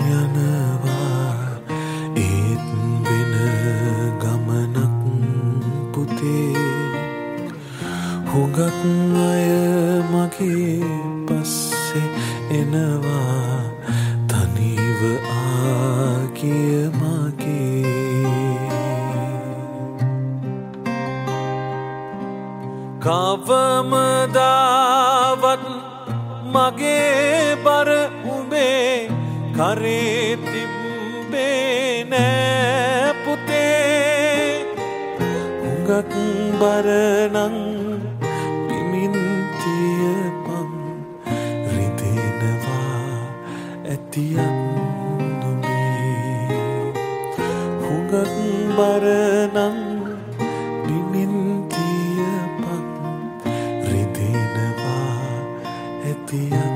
යනවා ඒත් වෙන ගමනක් පුතේ හුඟක් අය මගේ පස්සේ එනවා තනිව ආගිය මගේ කවමදාවත් මගේ බර උඹේ කරේ තිබ්බේ නෑ පුතේ හුඟක් බර නං පිමින් තියපන් රිදෙනවා ඇතියක් නුඹේ හුඟක් බර නං පිමින් තියපන් රිදෙනවා ඇතියක්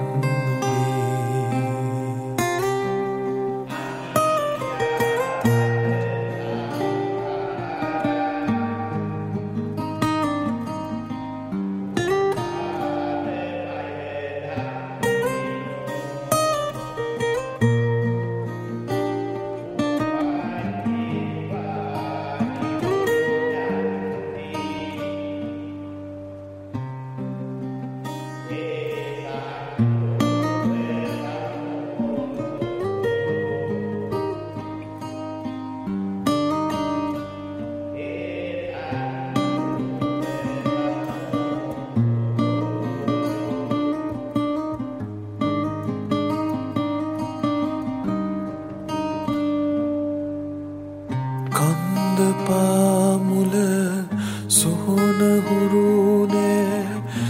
පාමුල සොහොන හුරුනේ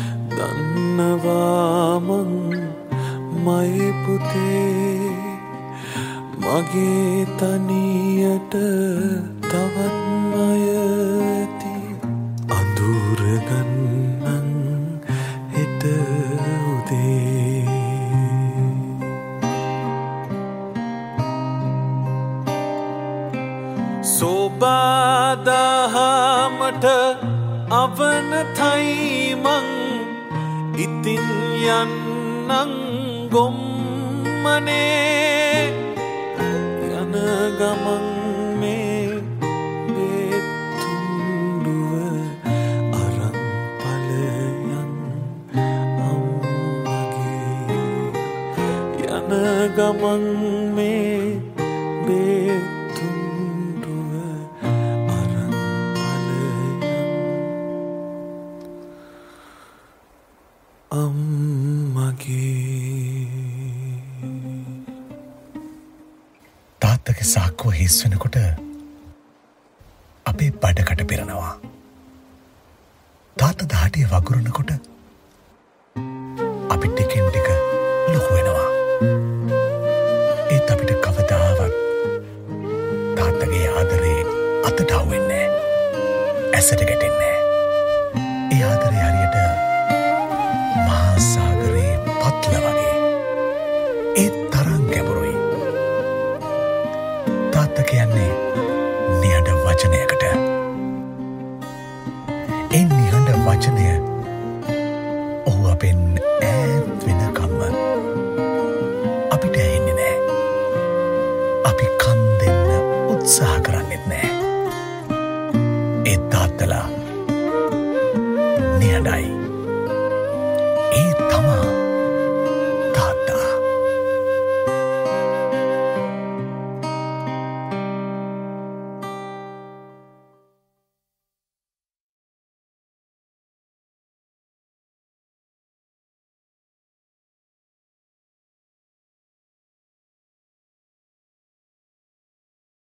දන්නවා මං මයි පුතේ මගේ තනියට තවත් අය ඇති අඳුර ගන්නන් හෙට උදේ සෝබාදහමට අවනතයි මං ඉතින් යන්නං ගොම්මනේ යන ගමන් මේ බේතුන්ඩුව අරන් පලයන් අම්මගේ යන ගමන් මේ තාත්තගේ සාක්කුව හිස් වෙනකොට අපේ බඩකට පිරෙනවා. තාත්තා දහටිය වගුරුනකොට අපි ටිකෙන් ටික ලොකු වෙනවා. ඒත් අපිට කවදාවත් තාත්තගේ ආදරේ අතට අහුවෙන්නේ නැහැ. ඇසට ගැටෙන්නේ නැහැ. ඒ ආදරේ හරියට මහා සාගරේ පත්ල වගේ. ඒ තරම් ගැඹුරුයි. තාත්තා කියන්නේ නිහඬ වචනයකට. ඒ නිහඬ වචනය ඔහු අපෙන් ඈත් වෙනකම්ම අපිට ඇහෙන්නේ නැහැ. අපි කන් දෙන්න උත්සාහ කරන්නෙත් නැහැ. ඒ තාත්තලා නිහඬයි.